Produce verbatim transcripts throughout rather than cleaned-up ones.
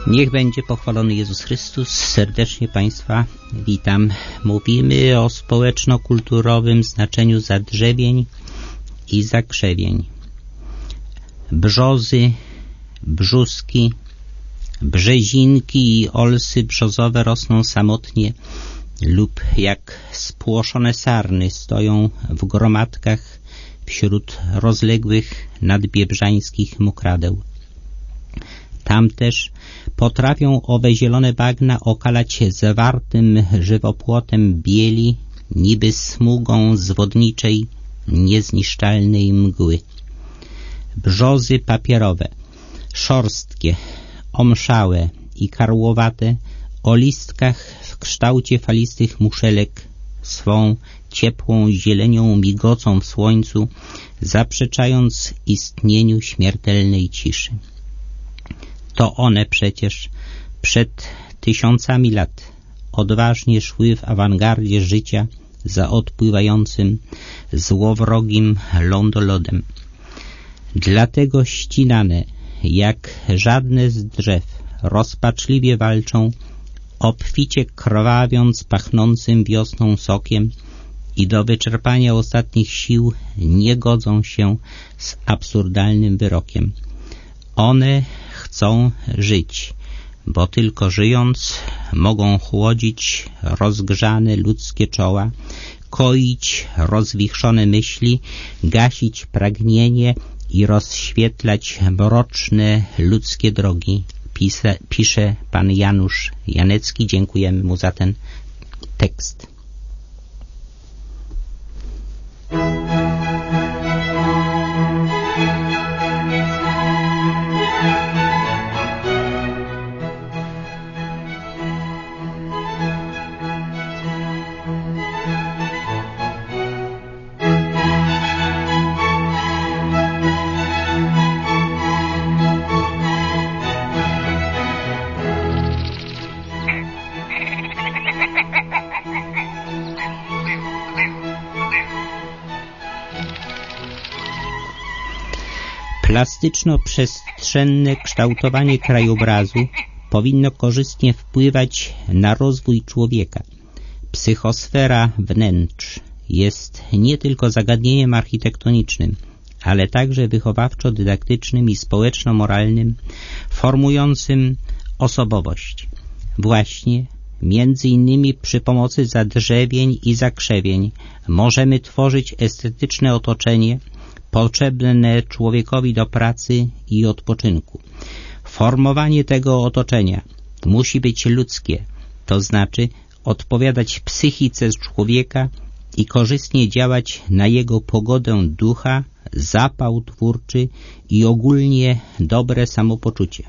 Niech będzie pochwalony Jezus Chrystus. Serdecznie Państwa witam. Mówimy o społeczno-kulturowym znaczeniu zadrzewień i zakrzewień. Brzozy, brzuski, brzezinki i olsy brzozowe rosną samotnie lub jak spłoszone sarny stoją w gromadkach wśród rozległych nadbiebrzańskich mokradeł. Tam też potrafią owe zielone bagna okalać zawartym żywopłotem bieli, niby smugą zwodniczej, niezniszczalnej mgły. Brzozy papierowe, szorstkie, omszałe i karłowate, o listkach w kształcie falistych muszelek, swą ciepłą zielenią migocą w słońcu, zaprzeczając istnieniu śmiertelnej ciszy. To one przecież przed tysiącami lat odważnie szły w awangardzie życia za odpływającym złowrogim lądolodem. Dlatego ścinane, jak żadne z drzew, rozpaczliwie walczą, obficie krwawiąc pachnącym wiosną sokiem i do wyczerpania ostatnich sił nie godzą się z absurdalnym wyrokiem. One chcą żyć, bo tylko żyjąc mogą chłodzić rozgrzane ludzkie czoła, koić rozwichrzone myśli, gasić pragnienie i rozświetlać mroczne ludzkie drogi. Pise, pisze pan Janusz Janecki. Dziękujemy mu za ten tekst. Plastyczno-przestrzenne kształtowanie krajobrazu powinno korzystnie wpływać na rozwój człowieka. Psychosfera wnętrz jest nie tylko zagadnieniem architektonicznym, ale także wychowawczo-dydaktycznym i społeczno-moralnym, formującym osobowość. Właśnie między innymi przy pomocy zadrzewień i zakrzewień możemy tworzyć estetyczne otoczenie potrzebne człowiekowi do pracy i odpoczynku. Formowanie tego otoczenia musi być ludzkie, to znaczy odpowiadać psychice człowieka i korzystnie działać na jego pogodę ducha, zapał twórczy i ogólnie dobre samopoczucie.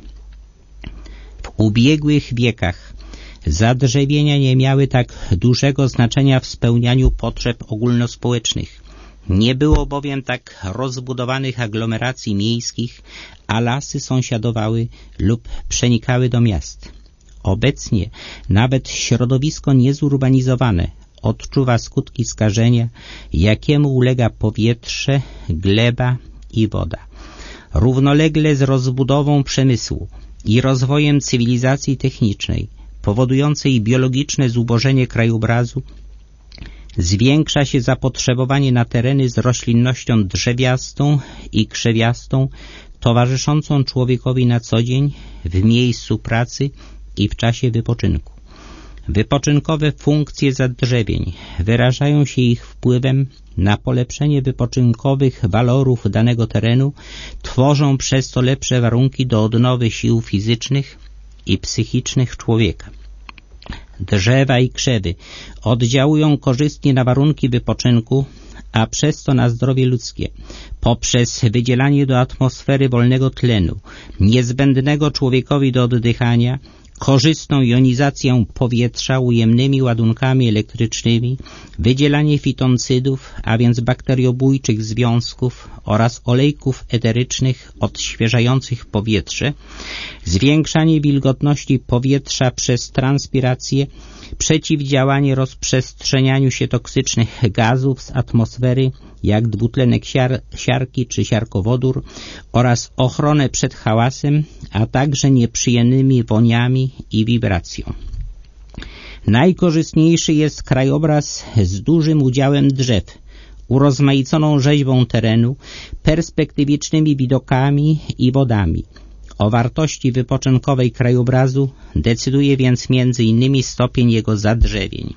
W ubiegłych wiekach zadrzewienia nie miały tak dużego znaczenia w spełnianiu potrzeb ogólnospołecznych. Nie było bowiem tak rozbudowanych aglomeracji miejskich, a lasy sąsiadowały lub przenikały do miast. Obecnie nawet środowisko niezurbanizowane odczuwa skutki skażenia, jakiemu ulega powietrze, gleba i woda. Równolegle z rozbudową przemysłu i rozwojem cywilizacji technicznej, powodującej biologiczne zubożenie krajobrazu, zwiększa się zapotrzebowanie na tereny z roślinnością drzewiastą i krzewiastą, towarzyszącą człowiekowi na co dzień, w miejscu pracy i w czasie wypoczynku. Wypoczynkowe funkcje zadrzewień wyrażają się ich wpływem na polepszenie wypoczynkowych walorów danego terenu, tworzą przez to lepsze warunki do odnowy sił fizycznych i psychicznych człowieka. Drzewa i krzewy oddziałują korzystnie na warunki wypoczynku, a przez to na zdrowie ludzkie, poprzez wydzielanie do atmosfery wolnego tlenu, niezbędnego człowiekowi do oddychania, korzystną jonizację powietrza ujemnymi ładunkami elektrycznymi, wydzielanie fitoncydów, a więc bakteriobójczych związków oraz olejków eterycznych odświeżających powietrze, zwiększanie wilgotności powietrza przez transpirację, przeciwdziałanie rozprzestrzenianiu się toksycznych gazów z atmosfery, jak dwutlenek siar, siarki czy siarkowodór, oraz ochronę przed hałasem, a także nieprzyjemnymi woniami i wibracją. Najkorzystniejszy jest krajobraz z dużym udziałem drzew, urozmaiconą rzeźbą terenu, perspektywicznymi widokami i wodami. O wartości wypoczynkowej krajobrazu decyduje więc między innymi stopień jego zadrzewień.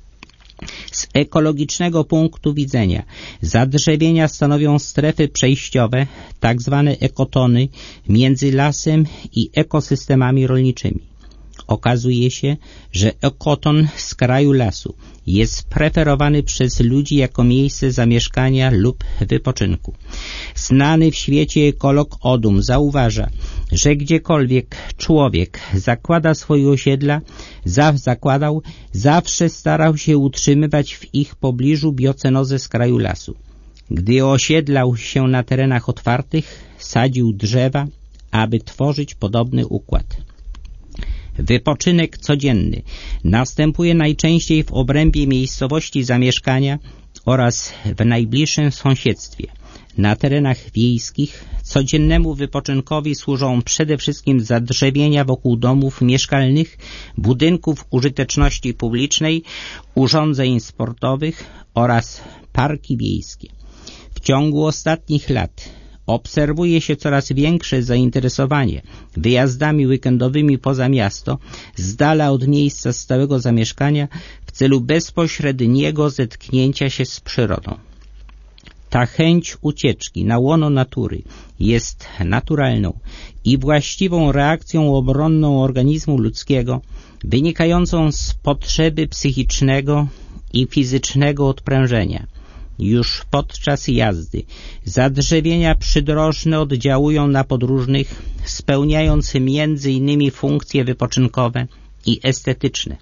Z ekologicznego punktu widzenia zadrzewienia stanowią strefy przejściowe, tak zwane ekotony, między lasem i ekosystemami rolniczymi. Okazuje się, że ekoton z kraju lasu jest preferowany przez ludzi jako miejsce zamieszkania lub wypoczynku. Znany w świecie ekolog Odum zauważa, że gdziekolwiek człowiek zakłada swoje osiedla, za, zakładał, zawsze starał się utrzymywać w ich pobliżu biocenozę z kraju lasu. Gdy osiedlał się na terenach otwartych, sadził drzewa, aby tworzyć podobny układ. Wypoczynek codzienny następuje najczęściej w obrębie miejscowości zamieszkania oraz w najbliższym sąsiedztwie. Na terenach wiejskich codziennemu wypoczynkowi służą przede wszystkim zadrzewienia wokół domów mieszkalnych, budynków użyteczności publicznej, urządzeń sportowych oraz parki wiejskie. W ciągu ostatnich lat obserwuje się coraz większe zainteresowanie wyjazdami weekendowymi poza miasto, z dala od miejsca stałego zamieszkania, w celu bezpośredniego zetknięcia się z przyrodą. Ta chęć ucieczki na łono natury jest naturalną i właściwą reakcją obronną organizmu ludzkiego, wynikającą z potrzeby psychicznego i fizycznego odprężenia. Już podczas jazdy zadrzewienia przydrożne oddziałują na podróżnych, spełniając między innymi funkcje wypoczynkowe i estetyczne.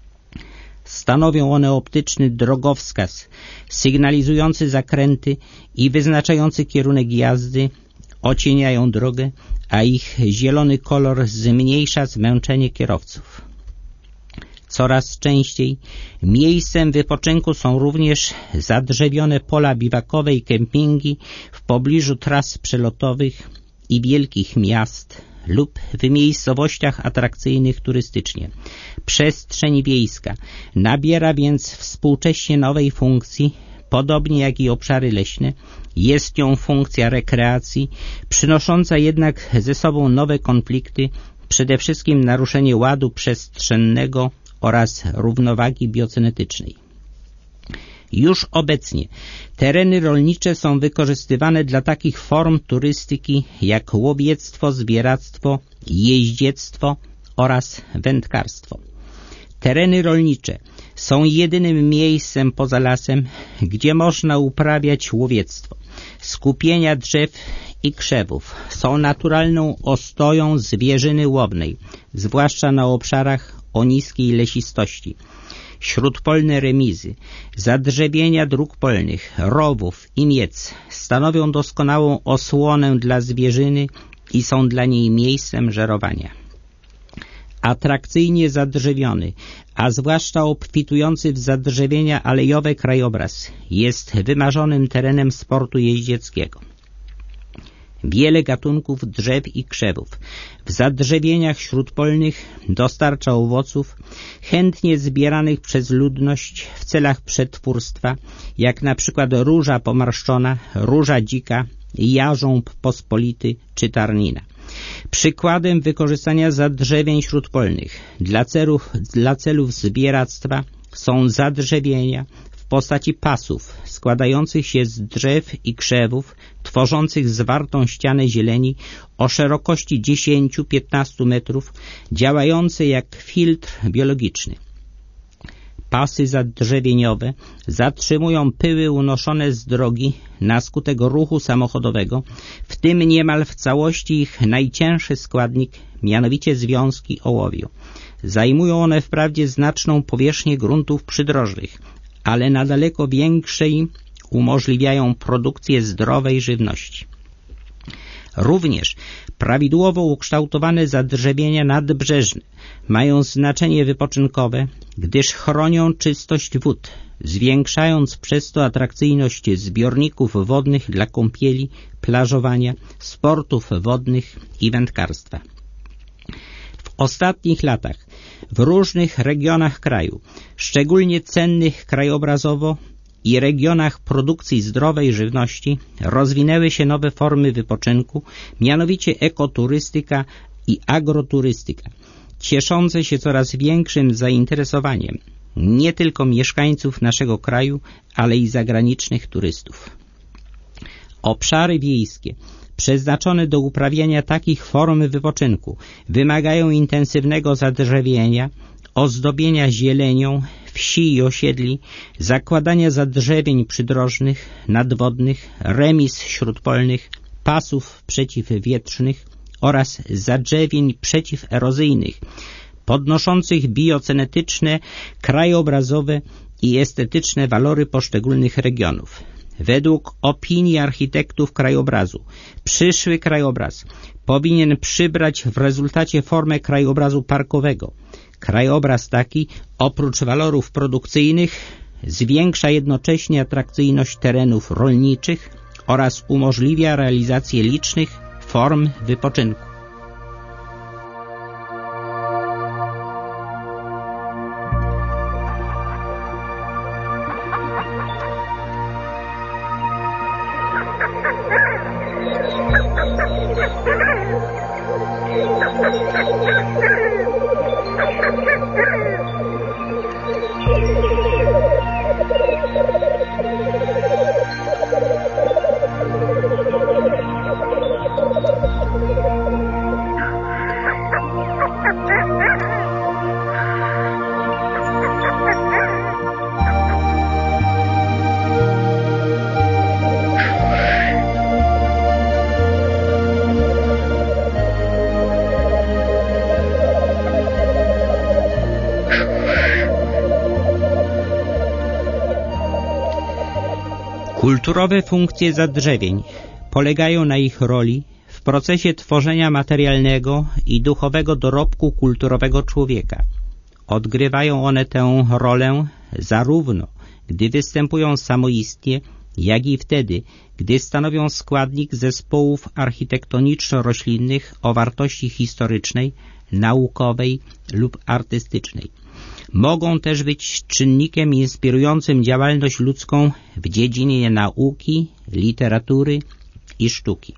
Stanowią one optyczny drogowskaz, sygnalizujący zakręty i wyznaczający kierunek jazdy, ocieniają drogę, a ich zielony kolor zmniejsza zmęczenie kierowców. Coraz częściej miejscem wypoczynku są również zadrzewione pola biwakowe i kempingi w pobliżu tras przelotowych i wielkich miast lub w miejscowościach atrakcyjnych turystycznie. Przestrzeń wiejska nabiera więc współcześnie nowej funkcji, podobnie jak i obszary leśne. Jest nią funkcja rekreacji, przynosząca jednak ze sobą nowe konflikty, przede wszystkim naruszenie ładu przestrzennego oraz równowagi biocenetycznej. Już obecnie tereny rolnicze są wykorzystywane dla takich form turystyki jak łowiectwo, zbieractwo, jeździectwo oraz wędkarstwo. Tereny rolnicze są jedynym miejscem poza lasem, gdzie można uprawiać łowiectwo. Skupienia drzew i krzewów są naturalną ostoją zwierzyny łownej, zwłaszcza na obszarach o niskiej lesistości. Śródpolne remizy, zadrzewienia dróg polnych, rowów i miec stanowią doskonałą osłonę dla zwierzyny i są dla niej miejscem żerowania. Atrakcyjnie zadrzewiony, a zwłaszcza obfitujący w zadrzewienia alejowe krajobraz jest wymarzonym terenem sportu jeździeckiego. Wiele gatunków drzew i krzewów w zadrzewieniach śródpolnych dostarcza owoców chętnie zbieranych przez ludność w celach przetwórstwa, jak na przykład róża pomarszczona, róża dzika, jarząb pospolity czy tarnina. Przykładem wykorzystania zadrzewień śródpolnych dla celów, dla celów zbieractwa są zadrzewienia w postaci pasów składających się z drzew i krzewów, tworzących zwartą ścianę zieleni o szerokości dziesięć do piętnastu metrów, działające jak filtr biologiczny. Pasy zadrzewieniowe zatrzymują pyły unoszone z drogi na skutek ruchu samochodowego, w tym niemal w całości ich najcięższy składnik, mianowicie związki ołowiu. Zajmują one wprawdzie znaczną powierzchnię gruntów przydrożnych, ale na daleko większej umożliwiają produkcję zdrowej żywności. Również prawidłowo ukształtowane zadrzewienia nadbrzeżne mają znaczenie wypoczynkowe, gdyż chronią czystość wód, zwiększając przez to atrakcyjność zbiorników wodnych dla kąpieli, plażowania, sportów wodnych i wędkarstwa. W ostatnich latach w różnych regionach kraju, szczególnie cennych krajobrazowo i regionach produkcji zdrowej żywności, rozwinęły się nowe formy wypoczynku, mianowicie ekoturystyka i agroturystyka, cieszące się coraz większym zainteresowaniem nie tylko mieszkańców naszego kraju, ale i zagranicznych turystów. Obszary wiejskie przeznaczone do uprawiania takich form wypoczynku wymagają intensywnego zadrzewienia, ozdobienia zielenią wsi i osiedli, zakładania zadrzewień przydrożnych, nadwodnych, remis śródpolnych, pasów przeciwwietrznych oraz zadrzewień przeciwerozyjnych, podnoszących biocenetyczne, krajobrazowe i estetyczne walory poszczególnych regionów. Według opinii architektów krajobrazu, przyszły krajobraz powinien przybrać w rezultacie formę krajobrazu parkowego. Krajobraz taki, oprócz walorów produkcyjnych, zwiększa jednocześnie atrakcyjność terenów rolniczych oraz umożliwia realizację licznych form wypoczynku. Kulturowe funkcje zadrzewień polegają na ich roli w procesie tworzenia materialnego i duchowego dorobku kulturowego człowieka. Odgrywają one tę rolę zarówno, gdy występują samoistnie, jak i wtedy, gdy stanowią składnik zespołów architektoniczno-roślinnych o wartości historycznej, naukowej lub artystycznej. Mogą też być czynnikiem inspirującym działalność ludzką w dziedzinie nauki, literatury i sztuki.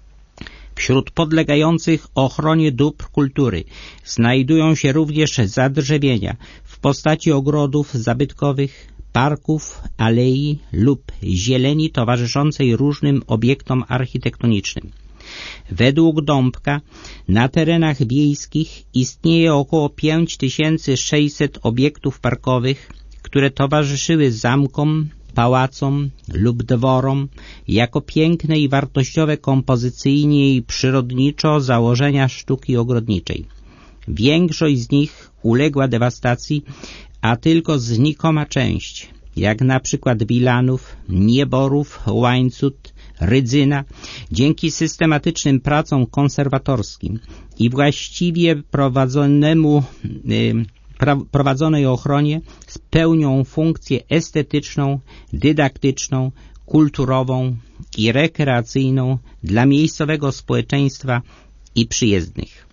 Wśród podlegających ochronie dóbr kultury znajdują się również zadrzewienia w postaci ogrodów zabytkowych, parków, alei lub zieleni towarzyszącej różnym obiektom architektonicznym. Według Dąbka na terenach wiejskich istnieje około pięć tysięcy sześćset obiektów parkowych, które towarzyszyły zamkom, pałacom lub dworom jako piękne i wartościowe kompozycyjnie i przyrodniczo założenia sztuki ogrodniczej. Większość z nich uległa dewastacji, a tylko znikoma część, jak na przykład Wilanów, Nieborów, Łańcut, Rydzyna, dzięki systematycznym pracom konserwatorskim i właściwie prowadzonemu, y, pra, prowadzonej ochronie spełnią funkcję estetyczną, dydaktyczną, kulturową i rekreacyjną dla miejscowego społeczeństwa i przyjezdnych.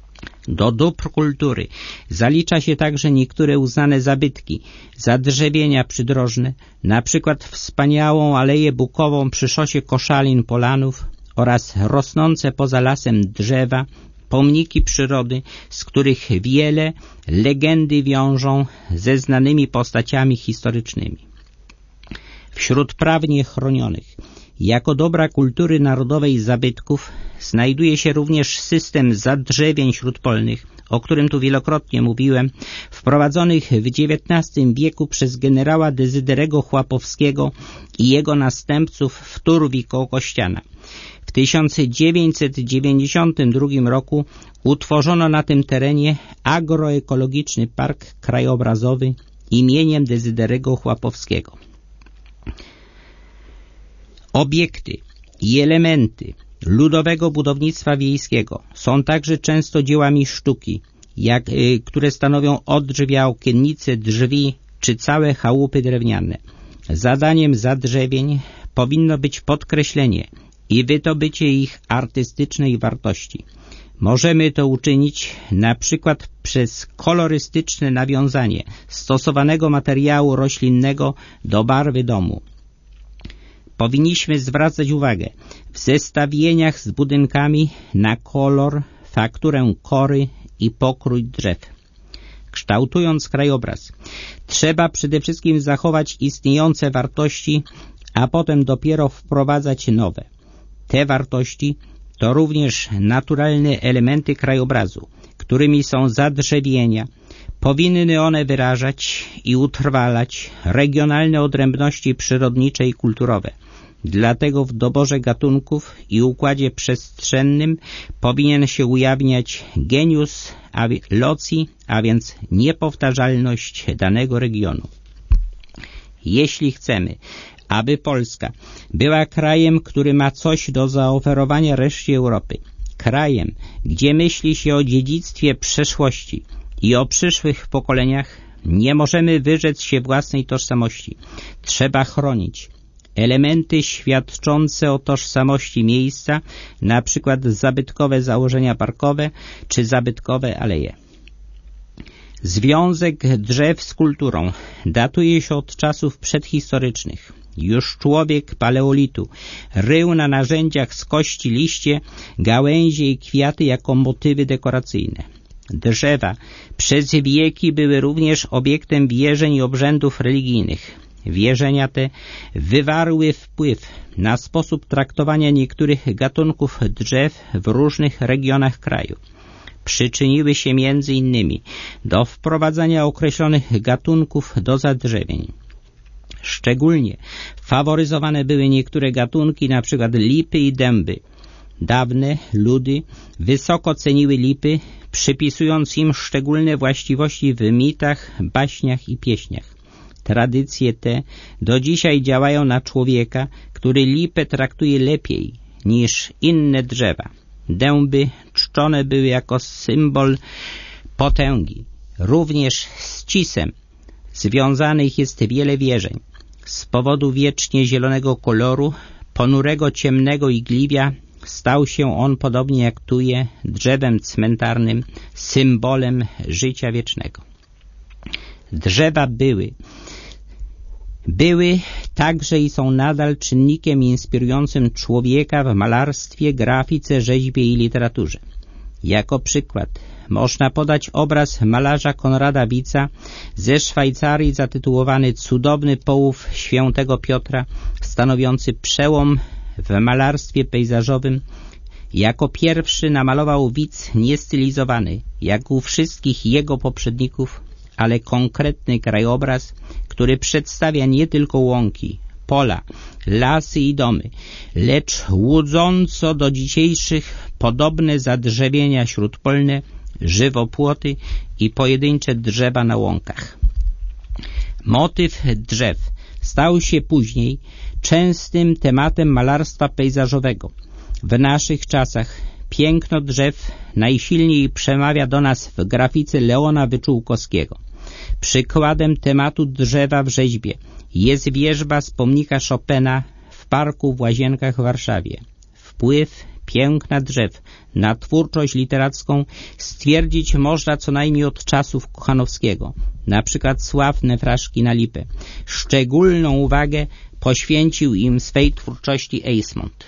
Do dóbr kultury zalicza się także niektóre uznane zabytki, zadrzewienia przydrożne, na przykład wspaniałą aleję bukową przy szosie Koszalin-Polanów oraz rosnące poza lasem drzewa, pomniki przyrody, z których wiele legendy wiążą ze znanymi postaciami historycznymi. Wśród prawnie chronionych jako dobra kultury narodowej zabytków znajduje się również system zadrzewień śródpolnych, o którym tu wielokrotnie mówiłem, wprowadzonych w dziewiętnastym wieku przez generała Dezyderego Chłapowskiego i jego następców w Turwi koło Kościana. W tysiąc dziewięćset dziewięćdziesiątym drugim roku utworzono na tym terenie agroekologiczny park krajobrazowy imieniem Dezyderego Chłapowskiego. Obiekty i elementy ludowego budownictwa wiejskiego są także często dziełami sztuki, jak, y, które stanowią odrzwia, okiennice, drzwi, czy całe chałupy drewniane. Zadaniem zadrzewień powinno być podkreślenie i wydobycie ich artystycznej wartości. Możemy to uczynić na przykład przez kolorystyczne nawiązanie stosowanego materiału roślinnego do barwy domu. Powinniśmy zwracać uwagę w zestawieniach z budynkami na kolor, fakturę kory i pokrój drzew. Kształtując krajobraz, trzeba przede wszystkim zachować istniejące wartości, a potem dopiero wprowadzać nowe. Te wartości to również naturalne elementy krajobrazu, którymi są zadrzewienia. Powinny one wyrażać i utrwalać regionalne odrębności przyrodnicze i kulturowe. Dlatego w doborze gatunków i układzie przestrzennym powinien się ujawniać genius loci, a więc niepowtarzalność danego regionu. Jeśli chcemy, aby Polska była krajem, który ma coś do zaoferowania reszcie Europy, krajem, gdzie myśli się o dziedzictwie przeszłości i o przyszłych pokoleniach, nie możemy wyrzec się własnej tożsamości. Trzeba chronić elementy świadczące o tożsamości miejsca, na przykład zabytkowe założenia parkowe czy zabytkowe aleje. Związek drzew z kulturą datuje się od czasów przedhistorycznych. Już człowiek paleolitu rył na narzędziach z kości liście, gałęzie i kwiaty jako motywy dekoracyjne. Drzewa przez wieki były również obiektem wierzeń i obrzędów religijnych. Wierzenia te wywarły wpływ na sposób traktowania niektórych gatunków drzew w różnych regionach kraju. Przyczyniły się między innymi do wprowadzania określonych gatunków do zadrzewień. Szczególnie faworyzowane były niektóre gatunki, np. lipy i dęby. Dawne ludy wysoko ceniły lipy, przypisując im szczególne właściwości w mitach, baśniach i pieśniach. Tradycje te do dzisiaj działają na człowieka, który lipę traktuje lepiej niż inne drzewa. Dęby czczone były jako symbol potęgi. Również z cisem związanych jest wiele wierzeń. Z powodu wiecznie zielonego koloru, ponurego ciemnego igliwia, stał się on, podobnie jak tuje, drzewem cmentarnym, symbolem życia wiecznego. Drzewa były Były także i są nadal czynnikiem inspirującym człowieka w malarstwie, grafice, rzeźbie i literaturze. Jako przykład można podać obraz malarza Konrada Wica ze Szwajcarii zatytułowany Cudowny połów świętego Piotra, stanowiący przełom w malarstwie pejzażowym. Jako pierwszy namalował Wic niestylizowany, jak u wszystkich jego poprzedników, ale konkretny krajobraz, który przedstawia nie tylko łąki, pola, lasy i domy, lecz łudząco do dzisiejszych podobne zadrzewienia śródpolne, żywopłoty i pojedyncze drzewa na łąkach. Motyw drzew stał się później częstym tematem malarstwa pejzażowego. W naszych czasach piękno drzew najsilniej przemawia do nas w grafice Leona Wyczółkowskiego. Przykładem tematu drzewa w rzeźbie jest wierzba z pomnika Chopina w parku w Łazienkach w Warszawie. Wpływ piękna drzew na twórczość literacką stwierdzić można co najmniej od czasów Kochanowskiego, na przykład sławne fraszki na lipę. Szczególną uwagę poświęcił im swej twórczości Eysmont.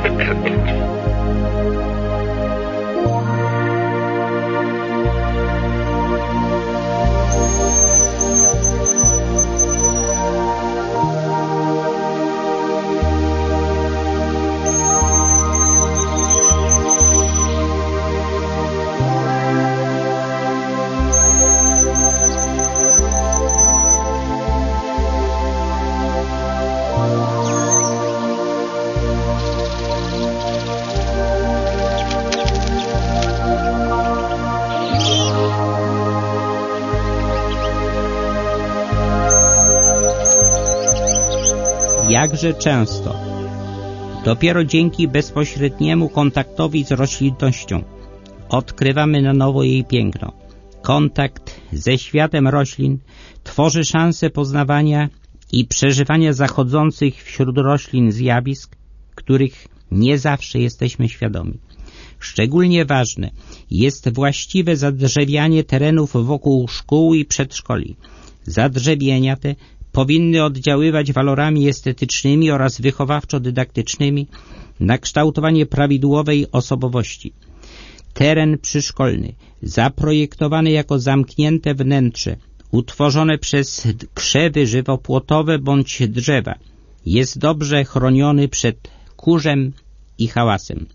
Jakże często, dopiero dzięki bezpośredniemu kontaktowi z roślinnością odkrywamy na nowo jej piękno. Kontakt ze światem roślin tworzy szansę poznawania i przeżywania zachodzących wśród roślin zjawisk, których nie zawsze jesteśmy świadomi. Szczególnie ważne jest właściwe zadrzewianie terenów wokół szkół i przedszkoli. Zadrzewienia te powinny oddziaływać walorami estetycznymi oraz wychowawczo-dydaktycznymi na kształtowanie prawidłowej osobowości. Teren przyszkolny, zaprojektowany jako zamknięte wnętrze, utworzone przez krzewy żywopłotowe bądź drzewa, jest dobrze chroniony przed kurzem i hałasem.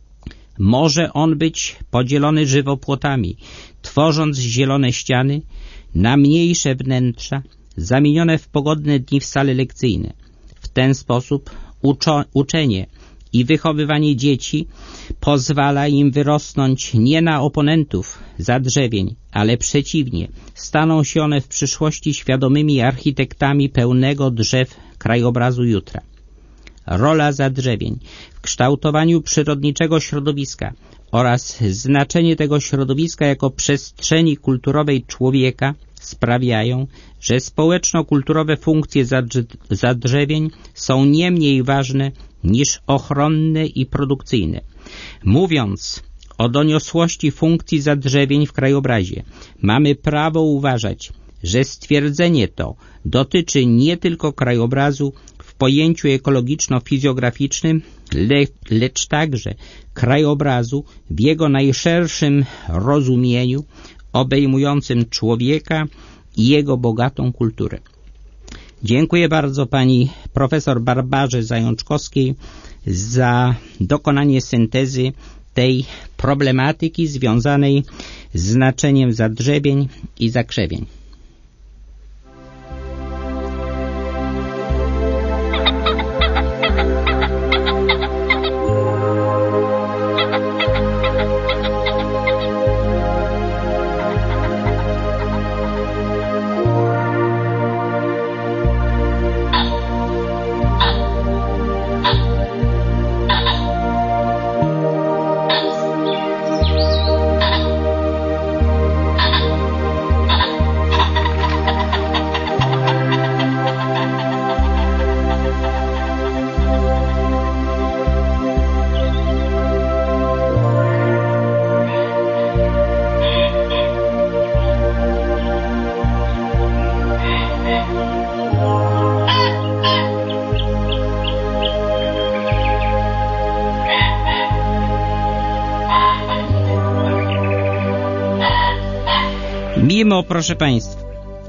Może on być podzielony żywopłotami, tworząc zielone ściany na mniejsze wnętrza, zamienione w pogodne dni w sale lekcyjne. W ten sposób uczo- uczenie i wychowywanie dzieci pozwala im wyrosnąć nie na oponentów zadrzewień, ale przeciwnie, staną się one w przyszłości świadomymi architektami pełnego drzew krajobrazu jutra. Rola zadrzewień w kształtowaniu przyrodniczego środowiska oraz znaczenie tego środowiska jako przestrzeni kulturowej człowieka sprawiają, że społeczno-kulturowe funkcje zadrzewień są nie mniej ważne niż ochronne i produkcyjne. Mówiąc o doniosłości funkcji zadrzewień w krajobrazie, mamy prawo uważać, że stwierdzenie to dotyczy nie tylko krajobrazu w pojęciu ekologiczno-fizjograficznym, le, lecz także krajobrazu w jego najszerszym rozumieniu, obejmującym człowieka i jego bogatą kulturę. Dziękuję bardzo pani profesor Barbarze Zajączkowskiej za dokonanie syntezy tej problematyki związanej z znaczeniem zadrzewień i zakrzewień. Mimo, proszę Państwa,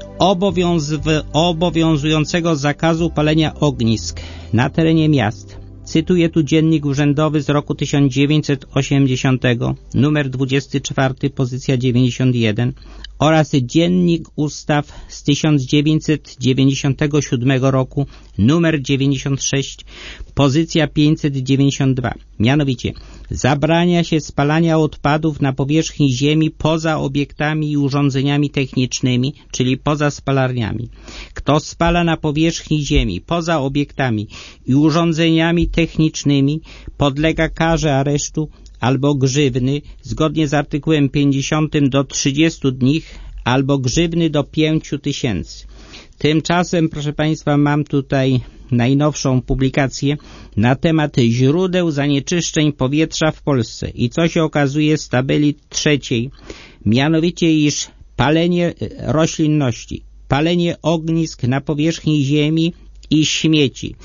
obowiąz- obowiązującego zakazu palenia ognisk na terenie miast, cytuję tu dziennik urzędowy z roku tysiąc dziewięćset osiemdziesiątego, numer dwudziesty czwarty, pozycja dziewięćdziesiąt jeden, oraz dziennik ustaw z tysiąc dziewięćset dziewięćdziesiątego siódmego roku, numer dziewięćdziesiąt sześć, pozycja pięćset dziewięćdziesiąt dwa. Mianowicie zabrania się spalania odpadów na powierzchni ziemi poza obiektami i urządzeniami technicznymi, czyli poza spalarniami. Kto spala na powierzchni ziemi poza obiektami i urządzeniami technicznymi, podlega karze aresztu albo grzywny zgodnie z artykułem pięćdziesiątym do trzydziestu dni, albo grzywny do pięciu tysięcy. Tymczasem, proszę Państwa, mam tutaj najnowszą publikację na temat źródeł zanieczyszczeń powietrza w Polsce i co się okazuje z tabeli trzeciej, mianowicie iż palenie roślinności, palenie ognisk na powierzchni ziemi i śmieci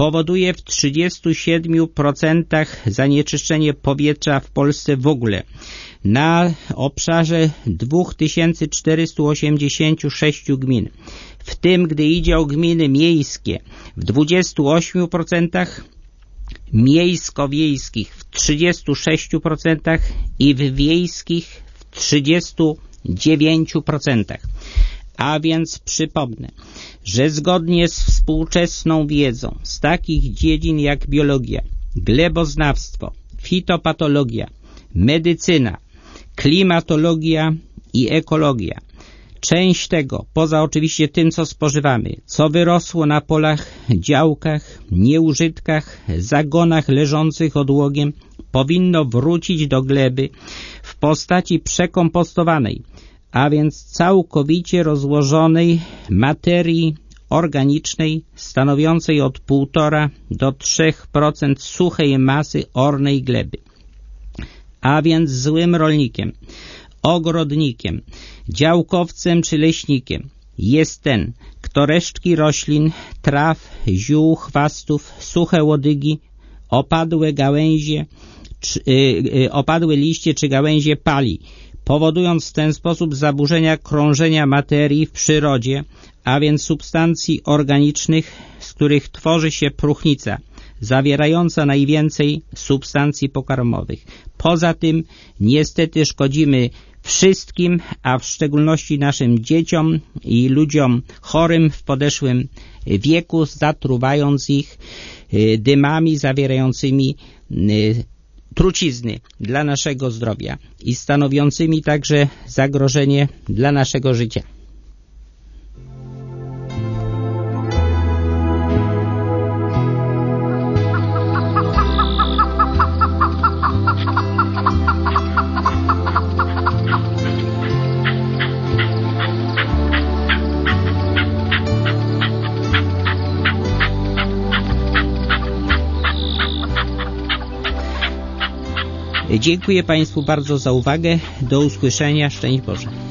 powoduje w trzydziestu siedmiu procentach zanieczyszczenie powietrza w Polsce w ogóle. Na obszarze dwa tysiące czterysta osiemdziesiąt sześć gmin, w tym gdy idzie o gminy miejskie w dwudziestu ośmiu procentach, miejsko-wiejskich w trzydziestu sześciu procentach i w wiejskich w trzydziestu dziewięciu procentach. A więc przypomnę, że zgodnie z współczesną wiedzą z takich dziedzin jak biologia, gleboznawstwo, fitopatologia, medycyna, klimatologia i ekologia, część tego, poza oczywiście tym, co spożywamy, co wyrosło na polach, działkach, nieużytkach, zagonach leżących odłogiem, powinno wrócić do gleby w postaci przekompostowanej, a więc całkowicie rozłożonej materii organicznej stanowiącej od półtora do trzech procent suchej masy ornej gleby. A więc złym rolnikiem, ogrodnikiem, działkowcem czy leśnikiem jest ten, kto resztki roślin, traw, ziół, chwastów, suche łodygi, opadłe gałęzie, czy, yy, opadłe liście czy gałęzie pali, powodując w ten sposób zaburzenia krążenia materii w przyrodzie, a więc substancji organicznych, z których tworzy się próchnica, zawierająca najwięcej substancji pokarmowych. Poza tym niestety szkodzimy wszystkim, a w szczególności naszym dzieciom i ludziom chorym w podeszłym wieku, zatruwając ich dymami zawierającymi trucizny dla naszego zdrowia i stanowiącymi także zagrożenie dla naszego życia. Dziękuję Państwu bardzo za uwagę. Do usłyszenia. Szczęść Boże.